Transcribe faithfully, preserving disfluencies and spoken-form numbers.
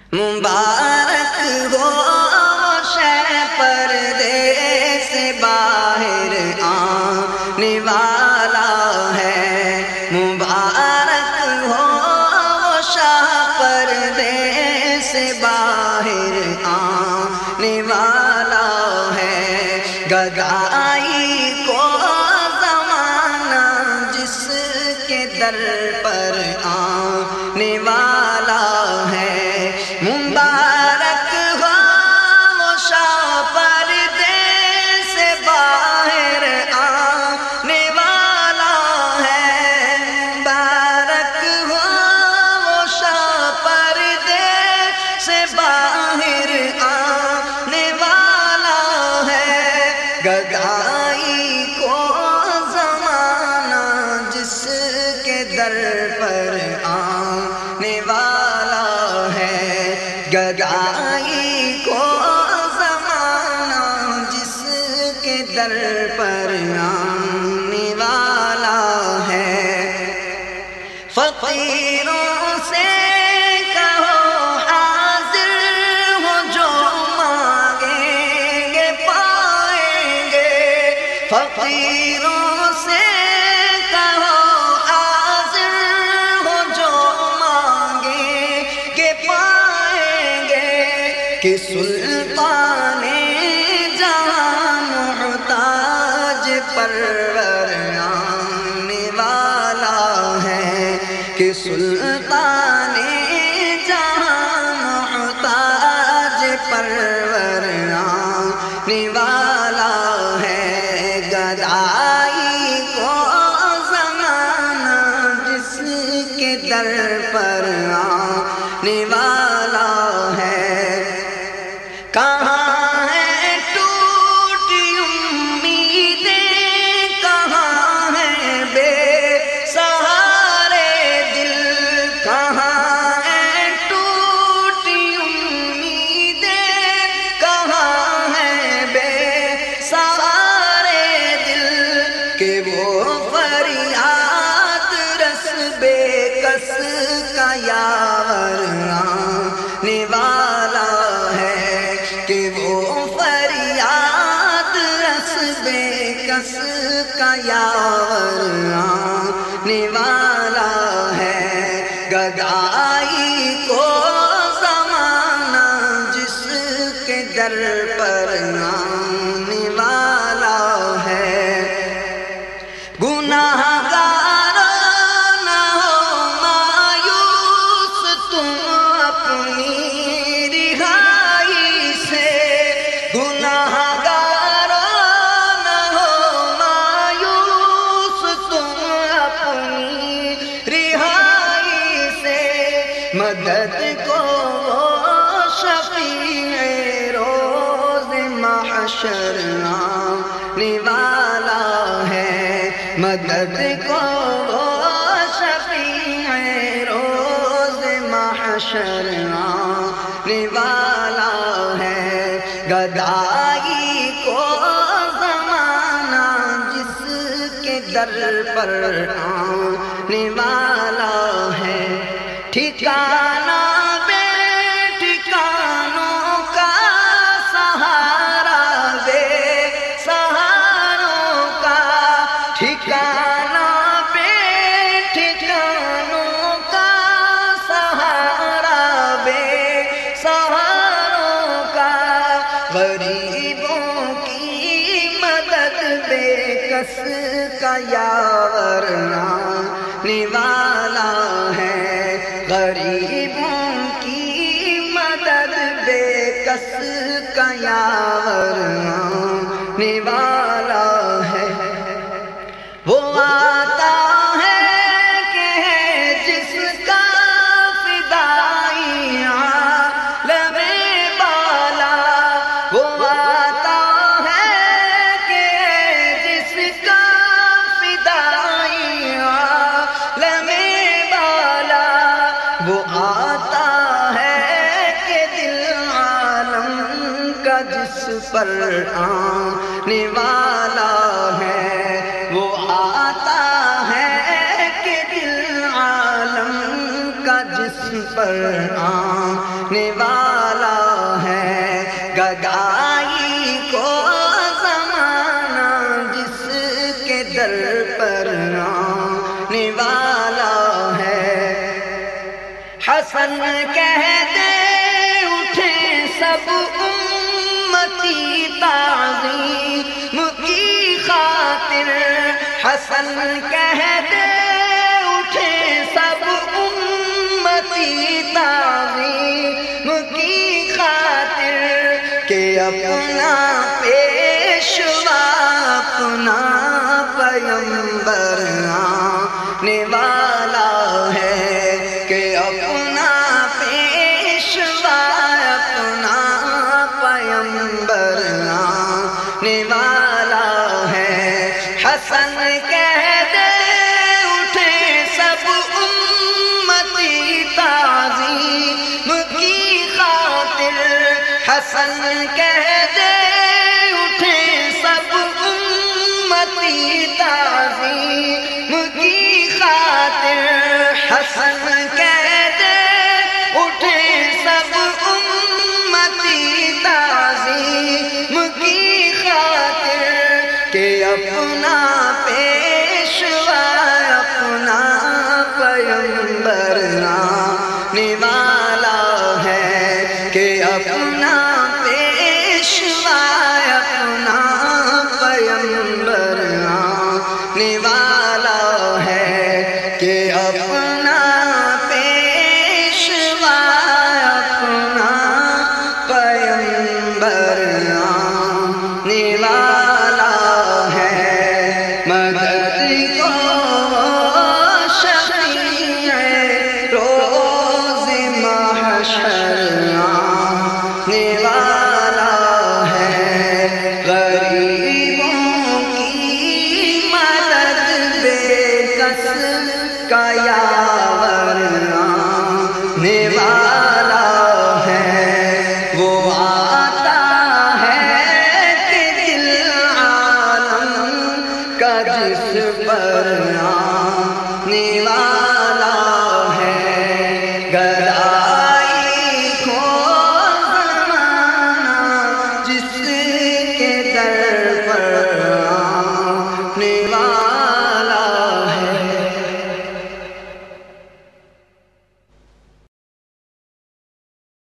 مبارک ہو شہ پردے سے باہر آنے والا ہے، مبارک ہو شاہ پردے سے باہر آنے والا ہے، گدائی کو زمانہ جس کے در پر آنے والا ہے، مبارک ہو وہ شاہ پردے سے باہر آنے والا ہے، مبارک ہو وہ شاہ پردے سے باہر آنے والا ہے، گدائی کو زمانہ جس کے در پر آنے والا ہے، گدائی کو زمانہ جس کے در پر آنے والا ہے، فقیروں سے کہو حاضر ہو جو مانگیں گے پائیں گے، فقیروں سے کہو حاضر ہو جو مانگیں گے پائیں گے، کہ سلطان جہاں محتاج پرور آنے والا ہے، کہ سلطان جہاں محتاج پرور آنے والا ہے، گدائی کو زمانہ جس کے در پر آنے والا ہے، کہاں ہے ٹوٹی امیدیں، کہاں ہے بے سہارے دل، کہاں ہے ٹوٹی امیدیں، کہاں ہے بے سہارے دل، کہ وہ فریاد رس بے کس کا یاور آنے والا ہے، کہ وہ فریاد رس بے کس کا یاور آنے والا ہے، گدائی کو زمانہ جس کے در پر آنے والا ہے، گناہ گار نہ ہو مایوس تم اپنی رہائی سے، گناہ گار نہ ہو مایوس تم اپنی رہائی سے، مدد کو شفیع روز محشر آنے والا ہے، مدد کو شفیع روز محشر آنے والا ہے، گدائی کو زمانہ جس کے در پر آنے والا ہے، ٹھکانہ بے ٹھکانوں کا سہارا بے سہاروں کا، ٹھکانہ بے ٹھکانوں کا سہارا بے سہاروں کا، غریبوں کی مدد بے کس کا یاور آنے والا ہے، غریبوں کی مدد بے کس کا یاور آنے والا ہے، وہ آتا ہے کہ ہے جس کا فدائی عالم بالا، وہ آتا ہے کہ ہے جس کا فدائی عالم بالا، وہ آتا ہے کہ دل عالم کا جس پر آنے والا ہے، وہ آتا ہے کہ دل عالم کا جس پر آنے آنے والا ہے، گدائی کو زمانہ جس کے در پر آنے والا ہے۔ حسن کہتے اٹھے سب امتی تعظیم کی خاطر، حسن کہتے اٹھے سب امتی تعظیم کی خاطر، کہ اپنا پیشوا اپنا پیمبر آنے والا ہے، کہ اپنا پیشوا اپنا پیمبر آنے والا ہے۔ حسن کہتے اٹھے سب امتی تعظیم کی خاطر، حسن کہتے اٹھے سب امتی تعظیم کی خاطر، حسن کہتے اٹھے سب امتی تعظیم کی خاطر، کہ اپنا پیشوا اپنا پیمبر آنے والا ہے، کہ اپنا پیشوا اپنا پیمبر آنے والا ہے، کہ اپنا پیشوا اپنا پیمبر آنے والا ہے۔ مدد کو شفیع روز محشر آنے والا ہے، غریبوں کی مدد بے کس کا یاور آنے والا ہے۔ وہ آتا ہے کہ دل عالم کا جس پر آنے والا